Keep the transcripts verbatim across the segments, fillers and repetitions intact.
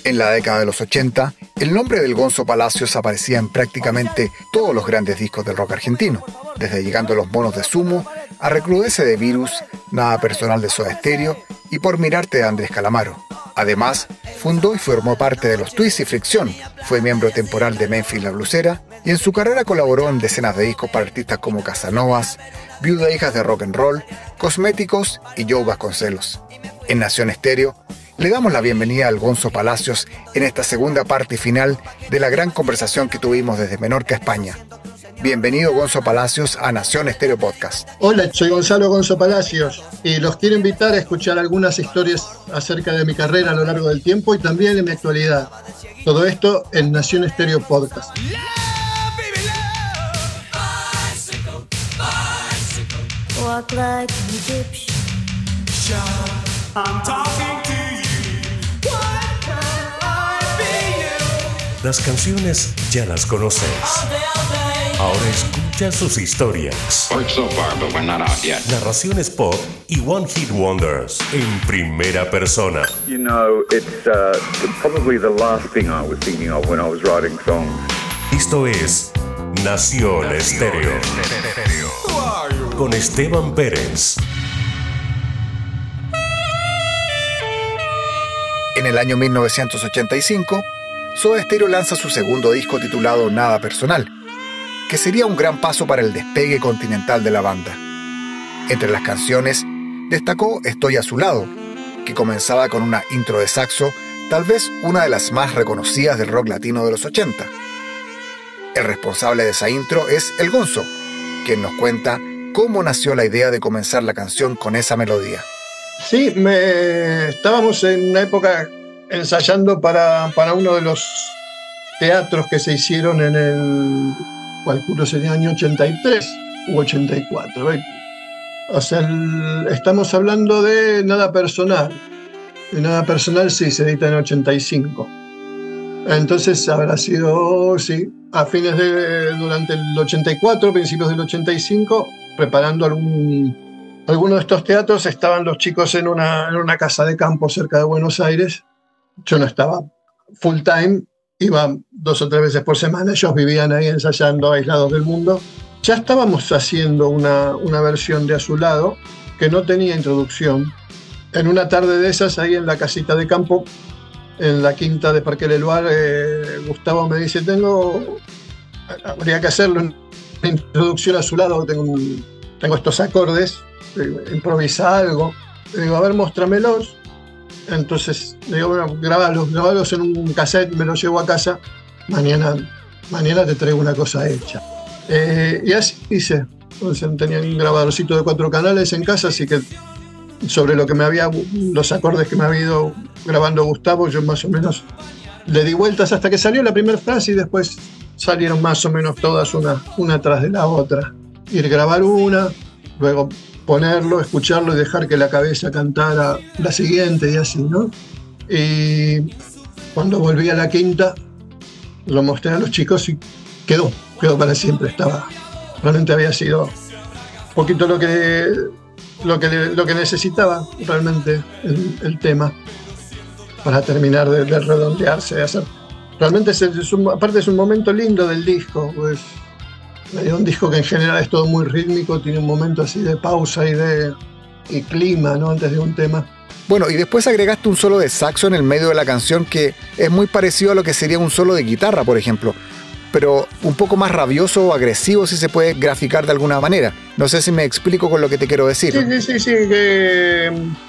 En la década de los ochenta, el nombre del Gonzo Palacios aparecía en prácticamente todos los grandes discos del rock argentino, desde Llegando los Monos de Sumo, a Recrudece de Virus, Nada Personal de Soda Stereo y Por Mirarte de Andrés Calamaro. Además, fundó y formó parte de los Twist y Fricción, fue miembro temporal de Memphis La Blusera y en su carrera colaboró en decenas de discos para artistas como Casanovas, Viuda Hijas de Rock and Roll, Cosméticos y Joe Vasconcelos. En Nación Estéreo, le damos la bienvenida al Gonzo Palacios en esta segunda parte y final de la gran conversación que tuvimos desde Menorca, España. Bienvenido, Gonzo Palacios, a Nación Estéreo Podcast. Hola, soy Gonzalo Gonzo Palacios y los quiero invitar a escuchar algunas historias acerca de mi carrera a lo largo del tiempo y también de mi actualidad. Todo esto en Nación Estéreo Podcast. Walk like an Egyptian. I'm talking to you. What can I be you? Las canciones ya las conoces. Ahora escucha sus historias. So far, but we're not out yet. Narraciones pop y One Hit Wonders en primera persona. You know, it's uh, probably the last thing I was thinking of when I was writing songs. Esto es Nación Estéreo. Con Esteban Pérez. En el año mil novecientos ochenta y cinco, Soda Stereo lanza su segundo disco titulado Nada Personal, que sería un gran paso para el despegue continental de la banda. Entre las canciones, destacó Estoy a su lado, que comenzaba con una intro de saxo, tal vez una de las más reconocidas del rock latino de los ochenta. El responsable de esa intro es el Gonzo, quien nos cuenta cómo nació la idea de comenzar la canción con esa melodía. Sí, me... estábamos en una época ensayando para, para uno de los teatros que se hicieron en el, calculo sería año ochenta y tres u ochenta y cuatro. ¿eh? O sea, el, estamos hablando de Nada Personal. Y Nada Personal sí se edita en ochenta y cinco. Entonces habrá sido, sí, a fines de, durante el ochenta y cuatro, principios del ochenta y cinco, preparando algún... Algunos de estos teatros estaban los chicos en una, en una casa de campo cerca de Buenos Aires. Yo no estaba full time, iba dos o tres veces por semana. Ellos vivían ahí ensayando, aislados del mundo. Ya estábamos haciendo una, una versión de A su lado que no tenía introducción. En una tarde de esas, ahí en la casita de campo, en la quinta de Parque Leluar, eh, Gustavo me dice, tengo, habría que hacerlo en introducción a su lado, tengo, un, tengo estos acordes. Improvisa algo. Le digo, a ver, móstramelos. Entonces le digo, bueno, grabalos, grabalos en un cassette, me los llevo a casa. Mañana, mañana te traigo una cosa hecha. Eh, y así hice. Entonces tenía un grabadorcito de cuatro canales en casa, así que sobre lo que me había, los acordes que me había ido grabando Gustavo, yo más o menos le di vueltas hasta que salió la primera frase y después salieron más o menos todas una, una tras de la otra. Ir grabar una, luego ponerlo, escucharlo y dejar que la cabeza cantara la siguiente y así, ¿no? Y cuando volví a la quinta, lo mostré a los chicos y quedó, quedó para siempre. Estaba, realmente había sido un poquito lo que, lo que, lo que necesitaba realmente el, el tema para terminar de, de redondearse, de hacer. Realmente es, es un, aparte es un momento lindo del disco, pues. Un disco que en general es todo muy rítmico, tiene un momento así de pausa y de y clima, ¿no? Antes de un tema. Bueno, y después agregaste un solo de saxo en el medio de la canción que es muy parecido a lo que sería un solo de guitarra, por ejemplo, pero un poco más rabioso o agresivo, si se puede graficar de alguna manera. No sé si me explico con lo que te quiero decir. Sí, sí, sí, sí, que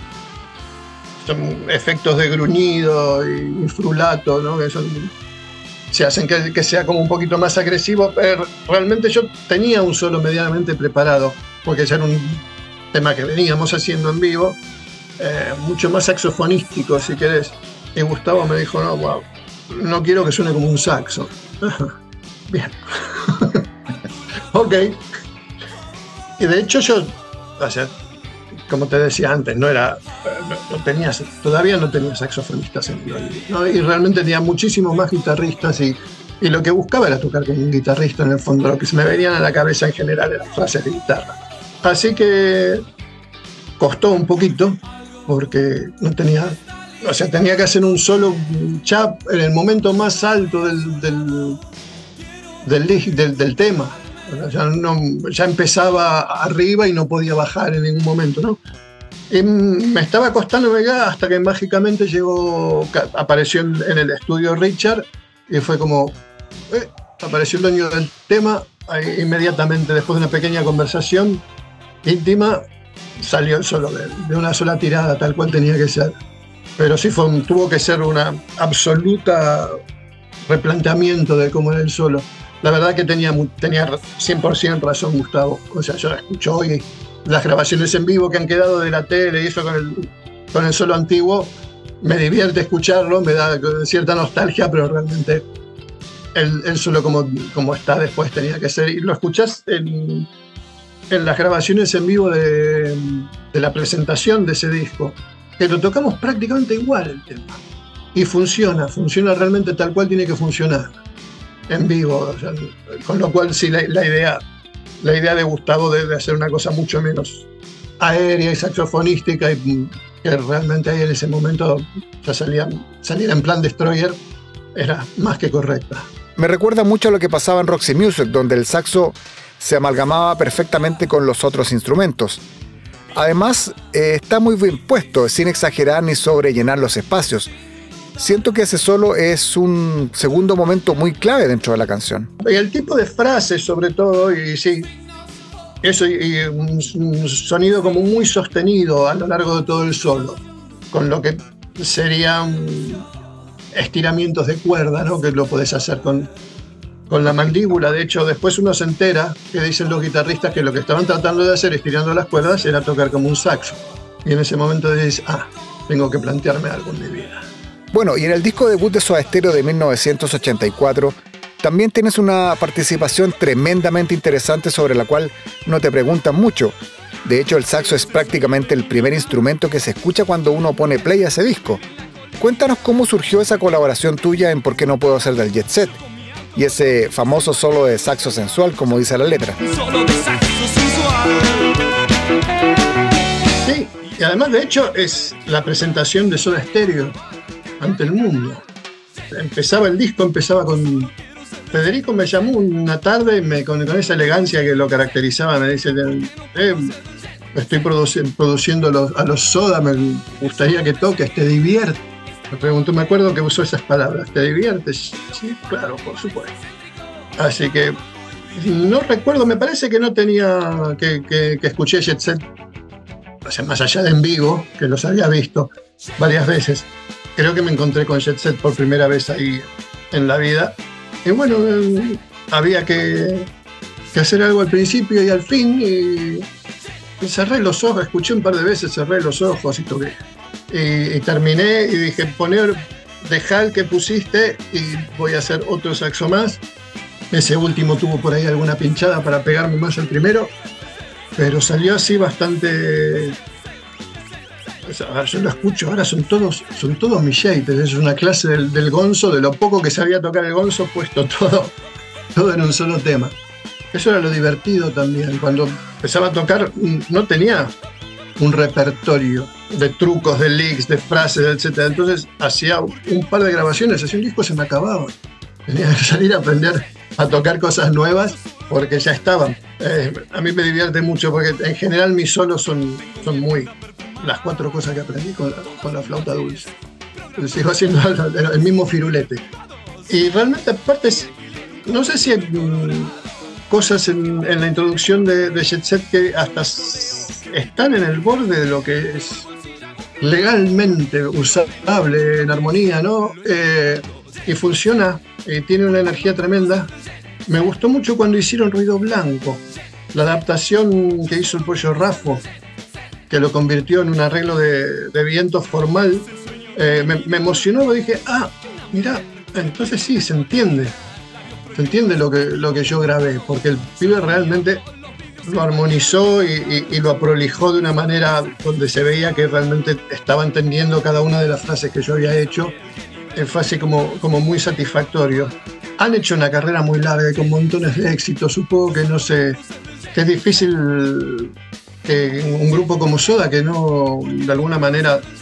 son efectos de gruñido y frulato, ¿no? Que son... se hacen que, que sea como un poquito más agresivo. Pero realmente yo tenía un solo medianamente preparado, porque ya era un tema que veníamos haciendo en vivo, eh, mucho más saxofonístico, si querés. Y Gustavo me dijo, no, wow, no quiero que suene como un saxo. Bien. Ok. Y de hecho yo, o sea, como te decía antes, no era, no, no tenía, todavía no tenía saxofonistas en vivo, ¿no? Y realmente tenía muchísimos más guitarristas y, y lo que buscaba era tocar con un guitarrista en el fondo. Lo que se me venían a la cabeza en general eran frases de guitarra. Así que costó un poquito porque no tenía o sea, tenía que hacer un solo chap en el momento más alto del, del, del, del, del tema. Ya, no, ya empezaba arriba y no podía bajar en ningún momento, ¿no? Y me estaba costando ya hasta que mágicamente llegó, apareció en, en el estudio Richard y fue como, eh, apareció el dueño del tema, ahí, inmediatamente después de una pequeña conversación íntima, salió solo de, de una sola tirada, tal cual tenía que ser. Pero sí fue, tuvo que ser una absoluta replanteamiento de cómo era el solo. La verdad que tenía, tenía cien por ciento razón Gustavo. O sea, yo la escucho hoy, las grabaciones en vivo que han quedado de la tele y eso con el, con el solo antiguo, me divierte escucharlo, me da cierta nostalgia, pero realmente el, el solo como, como está después tenía que ser. Y lo escuchás en, en las grabaciones en vivo de, de la presentación de ese disco, que lo tocamos prácticamente igual el tema. Y funciona, funciona realmente tal cual tiene que funcionar en vivo. O sea, con lo cual sí, la, la idea... La idea de Gustavo de, de hacer una cosa mucho menos aérea y saxofonística y que realmente ahí en ese momento ya salía, salir en plan Destroyer era más que correcta. Me recuerda mucho a lo que pasaba en Roxy Music, donde el saxo se amalgamaba perfectamente con los otros instrumentos. Además, eh, está muy bien puesto, sin exagerar ni sobrellenar los espacios. Siento que ese solo es un segundo momento muy clave dentro de la canción. Y el tipo de frases, sobre todo, y sí, eso, y, y un, un sonido como muy sostenido a lo largo de todo el solo, con lo que serían estiramientos de cuerda, ¿no? Que lo podés hacer con, con la mandíbula. De hecho, después uno se entera que dicen los guitarristas que lo que estaban tratando de hacer estirando las cuerdas era tocar como un saxo. Y en ese momento dices, ah, tengo que plantearme algo en mi vida. Bueno, y en el disco debut de Soda Stereo de mil novecientos ochenta y cuatro también tienes una participación tremendamente interesante sobre la cual no te preguntan mucho. De hecho, el saxo es prácticamente el primer instrumento que se escucha cuando uno pone play a ese disco. Cuéntanos cómo surgió esa colaboración tuya en Por qué no puedo ser del Jet Set y ese famoso solo de saxo sensual, como dice la letra. Solo de saxo sensual. Sí, y además de hecho es la presentación de Soda Stereo ante el mundo. Empezaba el disco, empezaba con... Federico me llamó una tarde me, con, con esa elegancia que lo caracterizaba, me dice, eh, estoy produci produciendo los, a los Soda, me gustaría que toques, ¿te diviertes? Me preguntó, me acuerdo que usó esas palabras, ¿te diviertes? Sí, claro, por supuesto. Así que no recuerdo, me parece que no tenía, que, que, que escuché Jet Set, o sea, más allá de en vivo, que los había visto varias veces. Creo que me encontré con Jet Set por primera vez ahí en la vida. Y bueno, eh, había que, que hacer algo al principio y al fin. Y, y cerré los ojos, escuché un par de veces, cerré los ojos y toqué. Y, y terminé y dije, poner, dejá el que pusiste y voy a hacer otro saxo más. Ese último tuvo por ahí alguna pinchada para pegarme más al primero. Pero salió así bastante... Yo lo escucho, ahora son todos, son todos mis shapes. Es una clase del, del gonzo, de lo poco que sabía tocar el gonzo, puesto todo, todo en un solo tema. Eso era lo divertido también. Cuando empezaba a tocar, no tenía un repertorio de trucos, de licks, de frases, etcétera. Entonces hacía un par de grabaciones, hacía un disco, se me acababa. Tenía que salir a aprender a tocar cosas nuevas porque ya estaban. Eh, a mí me divierte mucho porque en general mis solos son, son muy... las cuatro cosas que aprendí con la, con la flauta dulce. Entonces, sigo haciendo el, el mismo firulete. Y realmente, aparte, no sé si hay mmm, cosas en, en la introducción de, de Jet Set que hasta están en el borde de lo que es legalmente usable en armonía, ¿no? Eh, y funciona, y tiene una energía tremenda. Me gustó mucho cuando hicieron Ruido Blanco, la adaptación que hizo el Pollo Raffo, que lo convirtió en un arreglo de, de viento formal. Eh, me, me emocionó, dije, ah, mirá, entonces sí, se entiende. Se entiende lo que, lo que yo grabé, porque el pibe realmente lo armonizó y, y, y lo aprolijó de una manera donde se veía que realmente estaba entendiendo cada una de las frases que yo había hecho. Eh, fue así como, como muy satisfactorio. Han hecho una carrera muy larga y con montones de éxitos. Supongo que no sé, que es difícil... que un grupo como Soda, que no, de alguna manera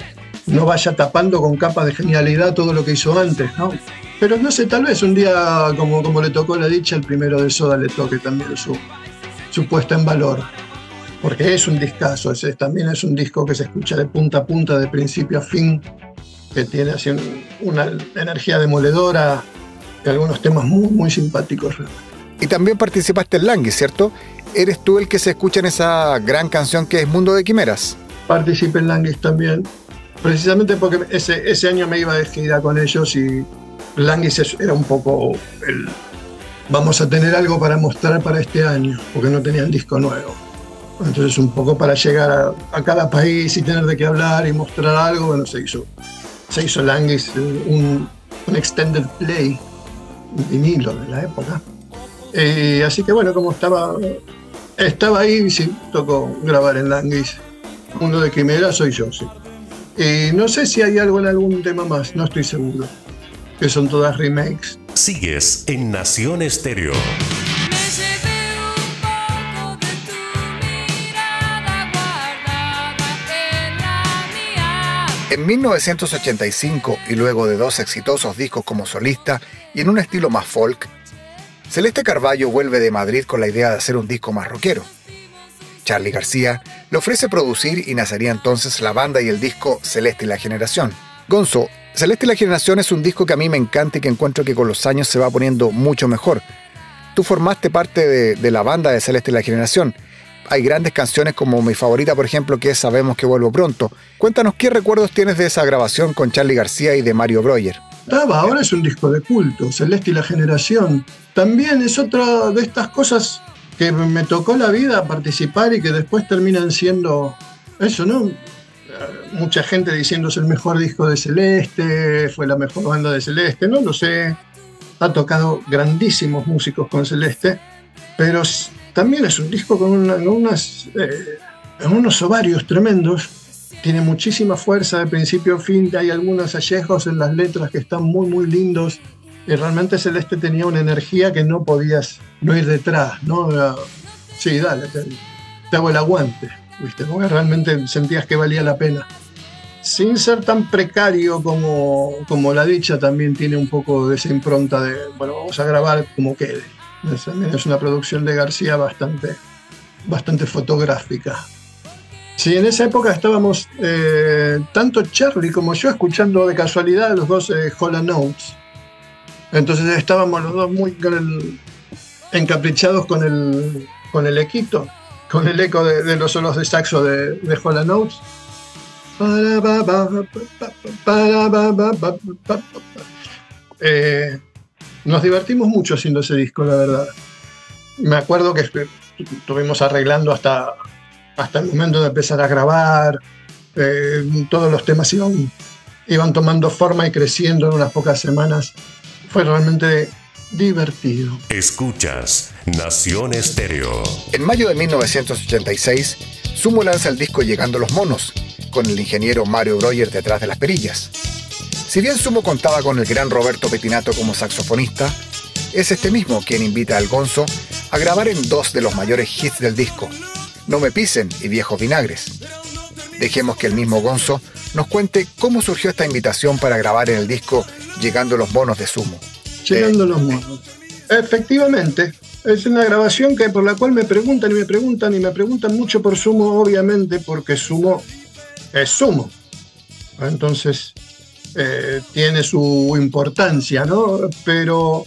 no vaya tapando con capas de genialidad todo lo que hizo antes, ¿no? Pero no sé, tal vez un día, como, como le tocó la dicha, el primero de Soda le toque también su, su puesta en valor. Porque es un discazo, es, también es un disco que se escucha de punta a punta, de principio a fin, que tiene así un, una energía demoledora y algunos temas muy, muy simpáticos. Y también participaste en Languis, ¿cierto? ¿Eres tú el que se escucha en esa gran canción que es Mundo de Quimeras? Participé en Languis también, precisamente porque ese, ese año me iba de gira con ellos y Languis era un poco el... Vamos a tener algo para mostrar para este año, porque no tenían disco nuevo. Entonces un poco para llegar a, a cada país y tener de qué hablar y mostrar algo, bueno, se hizo, se hizo Languis, un, un extended play, un vinilo de la época. Y así que bueno, como estaba, estaba ahí, sí, tocó grabar en Languis. Mundo de Quimera soy yo, sí. Y no sé si hay algo en algún tema más, no estoy seguro, que son todas remakes. Sigues en Nación Estéreo. En mil novecientos ochenta y cinco, y luego de dos exitosos discos como solista y en un estilo más folk, Celeste Carballo vuelve de Madrid con la idea de hacer un disco más rockero. Charly García le ofrece producir y nacería entonces la banda y el disco Celeste y la Generación. Gonzo, Celeste y la Generación es un disco que a mí me encanta y que encuentro que con los años se va poniendo mucho mejor. Tú formaste parte de, de la banda de Celeste y la Generación. Hay grandes canciones como mi favorita, por ejemplo, que es Sabemos que vuelvo pronto. Cuéntanos qué recuerdos tienes de esa grabación con Charly García y de Mario Breuer. Estaba, ahora es un disco de culto, Celeste y la Generación. También es otra de estas cosas que me tocó la vida participar y que después terminan siendo eso, ¿no? Mucha gente diciendo es el mejor disco de Celeste, fue la mejor banda de Celeste, no lo sé. Ha tocado grandísimos músicos con Celeste, pero también es un disco con, una, con unas, eh, unos ovarios tremendos. Tiene muchísima fuerza de principio a fin. Hay algunos hallazgos en las letras que están muy, muy lindos. Y realmente Celeste tenía una energía que no podías no ir detrás, ¿no? Era, sí, dale, te, te hago el aguante, ¿viste? Porque realmente sentías que valía la pena. Sin ser tan precario como, como La Dicha, también tiene un poco de esa impronta de, bueno, vamos a grabar como quede. También es una producción de García bastante, bastante fotográfica. Sí, en esa época estábamos eh, tanto Charly como yo escuchando de casualidad los dos eh, Hall and Oates. Entonces estábamos los dos muy con el, encaprichados con el, con el equito, con el eco de, de los solos de saxo de, de Hall and Oates. Eh, nos divertimos mucho haciendo ese disco, la verdad. Me acuerdo que estuvimos arreglando hasta, hasta el momento de empezar a grabar. Eh, todos los temas iban, iban tomando forma y creciendo en unas pocas semanas. Fue realmente divertido. Escuchas Nación Estéreo. En mayo de mil novecientos ochenta y seis, Sumo lanza el disco Llegando los Monos, con el ingeniero Mario Breuer detrás de las perillas. Si bien Sumo contaba con el gran Roberto Pettinato como saxofonista, es este mismo quien invita al Gonzo a grabar en dos de los mayores hits del disco, No me pisen y Viejos Vinagres. Dejemos que el mismo Gonzo nos cuente cómo surgió esta invitación para grabar en el disco Llegando los Monos de Sumo. Llegando eh, los Monos. Efectivamente, es una grabación que por la cual me preguntan y me preguntan y me preguntan mucho por Sumo, obviamente, porque Sumo es Sumo. Entonces, eh, tiene su importancia, ¿no? Pero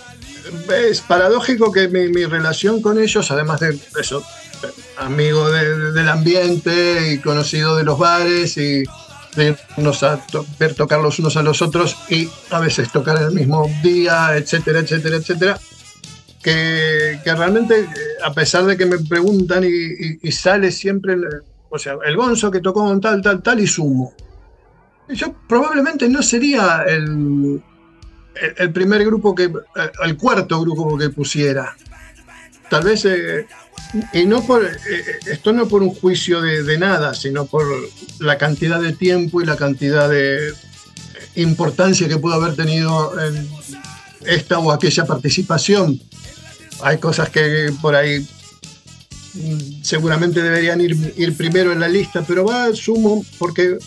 es paradójico que mi, mi relación con ellos, además de eso, amigo de, del ambiente y conocido de los bares y de irnos a to- ver tocar los unos a los otros y a veces tocar el mismo día, etcétera, etcétera, etcétera, que, que realmente, a pesar de que me preguntan y, y, y sale siempre, el, o sea, el Gonzo que tocó con tal, tal, tal y Sumo. Yo probablemente no sería el, el, el primer grupo que, el cuarto grupo que pusiera. Tal vez, eh, y no por, eh, esto no por un juicio de, de nada, sino por la cantidad de tiempo y la cantidad de importancia que pudo haber tenido en esta o aquella participación. Hay cosas que por ahí seguramente deberían ir, ir primero en la lista, pero va, Sumo, porque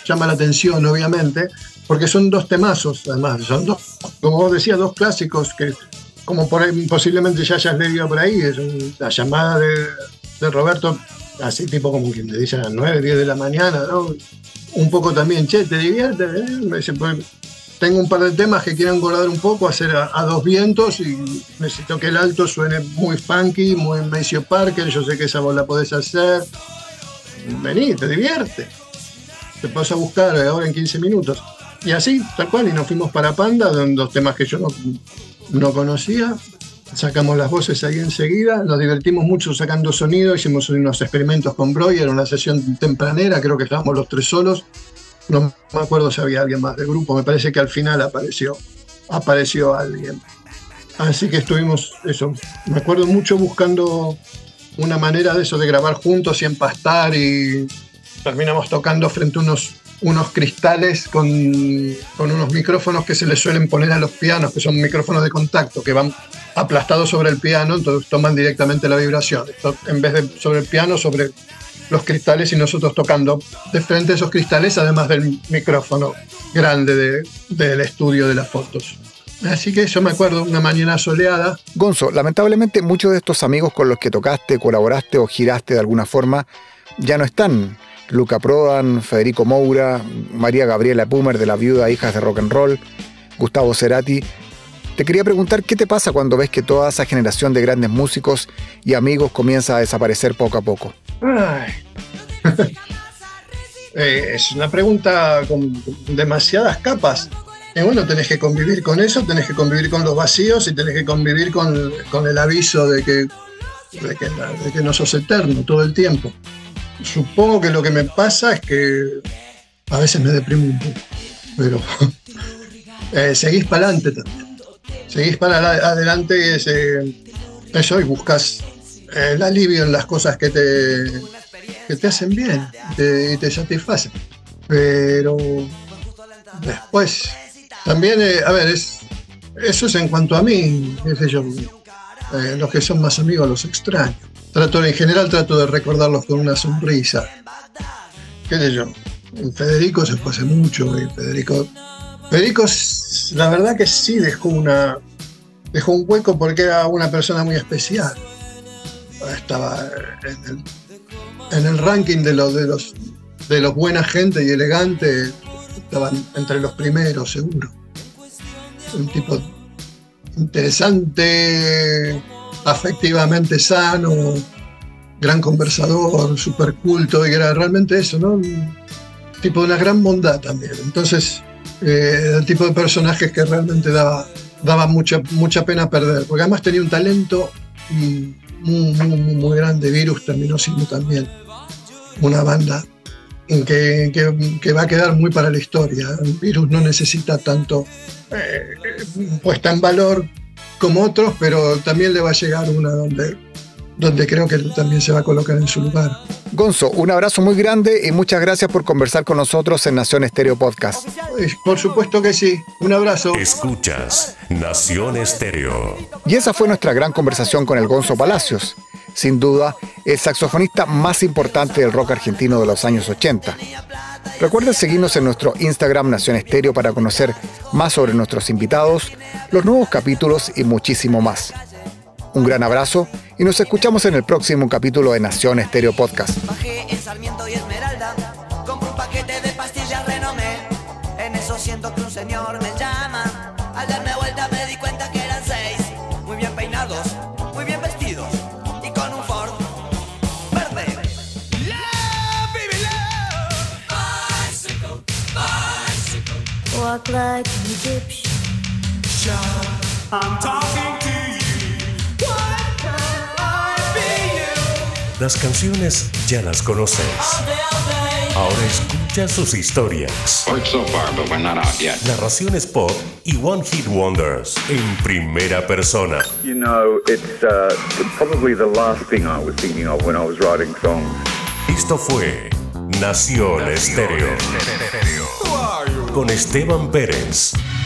llama la atención, obviamente, porque son dos temazos, además, son dos, como vos decías, dos clásicos que, como por ahí, posiblemente ya hayas leído por ahí, es un, la llamada de, de Roberto, así tipo como quien te dice a las nueve, diez de la mañana, ¿no? Un poco también, che, ¿te diviertes? ¿Eh? Me dice, pues, tengo un par de temas que quiero engordar un poco, hacer a, a dos vientos y necesito que el alto suene muy funky, muy Maceo Parker, yo sé que esa vos la podés hacer. Vení, te divierte. Te vas a buscar ahora en quince minutos. Y así, tal cual, y nos fuimos para Panda, de dos temas que yo no, no conocía. Sacamos las voces ahí enseguida, nos divertimos mucho sacando sonido, hicimos unos experimentos con Breuer, una sesión tempranera, creo que estábamos los tres solos. No me acuerdo si había alguien más del grupo, me parece que al final apareció, apareció alguien. Así que estuvimos, eso, me acuerdo mucho buscando una manera de eso, de grabar juntos y empastar, y terminamos tocando frente a unos, unos cristales con, con unos micrófonos que se les suelen poner a los pianos, que son micrófonos de contacto, que van aplastados sobre el piano, entonces toman directamente la vibración. Esto, en vez de sobre el piano, sobre los cristales, y nosotros tocando de frente a esos cristales, además del micrófono grande de, del estudio de las fotos. Así que yo me acuerdo, una mañana soleada. Gonzo, lamentablemente muchos de estos amigos con los que tocaste, colaboraste o giraste de alguna forma ya no están. Luca Prodan, Federico Moura, María Gabriela Pumer de La Viuda Hijas de Rock and Roll, Gustavo Cerati. Te quería preguntar, ¿qué te pasa cuando ves que toda esa generación de grandes músicos y amigos comienza a desaparecer poco a poco? Ay. eh, es una pregunta con demasiadas capas. Y bueno, tenés que convivir con eso, tenés que convivir con los vacíos y tenés que convivir con, con el aviso de que, de, que, de que no sos eterno todo el tiempo. Supongo que lo que me pasa es que a veces me deprimo un poco, pero eh, seguís para adelante también. Seguís para adelante y ese, eso, y buscas el alivio en las cosas que te, que te hacen bien te, y te satisfacen. Pero después, también, eh, a ver, es, eso es en cuanto a mí, qué sé yo, eh, los que son más amigos los extraño. Trato, en general trato de recordarlos con una sonrisa. Qué sé yo, Federico se fue hace mucho, y Federico... Federico, la verdad que sí dejó una dejó un hueco porque era una persona muy especial. Estaba en el, en el ranking de los de los de los buena gente y elegante, estaba entre los primeros seguro. Un tipo interesante, afectivamente sano, gran conversador, súper culto, y era realmente eso, ¿no? Un tipo de una gran bondad también. Entonces, Eh, el tipo de personajes que realmente daba, daba mucha, mucha pena perder, porque además tenía un talento muy, muy, muy, muy grande. Virus terminó siendo también una banda que, que, que va a quedar muy para la historia. Virus no necesita tanto eh, puesta en valor como otros, pero también le va a llegar una donde, donde creo que también se va a colocar en su lugar. Gonzo, un abrazo muy grande y muchas gracias por conversar con nosotros en Nación Estéreo Podcast. Por supuesto que sí. Un abrazo. Escuchas Nación Estéreo. Y esa fue nuestra gran conversación con el Gonzo Palacios. Sin duda, el saxofonista más importante del rock argentino de los años ochenta. Recuerda seguirnos en nuestro Instagram Nación Estéreo para conocer más sobre nuestros invitados, los nuevos capítulos y muchísimo más. Un gran abrazo y nos escuchamos en el próximo capítulo de Nación Estéreo Podcast. Bajé en Sarmiento y Esmeralda, compré un paquete de pastillas Renomé. En eso siento que un señor me llama. Al darme vuelta me di cuenta que eran seis. Muy bien peinados, muy bien vestidos y con un Ford verde. Love, baby, love. Bicycle, bicycle. Walk like an Egyptian. I'm talking to you. Las canciones ya las conoces. Ahora escucha sus historias. Worked so far, but we're not out yet. Narraciones pop y One Hit Wonders en primera persona. You know, it's uh, probably the last thing I was thinking of when I was writing songs. Esto fue Nación Estéreo. Con Esteban Pérez.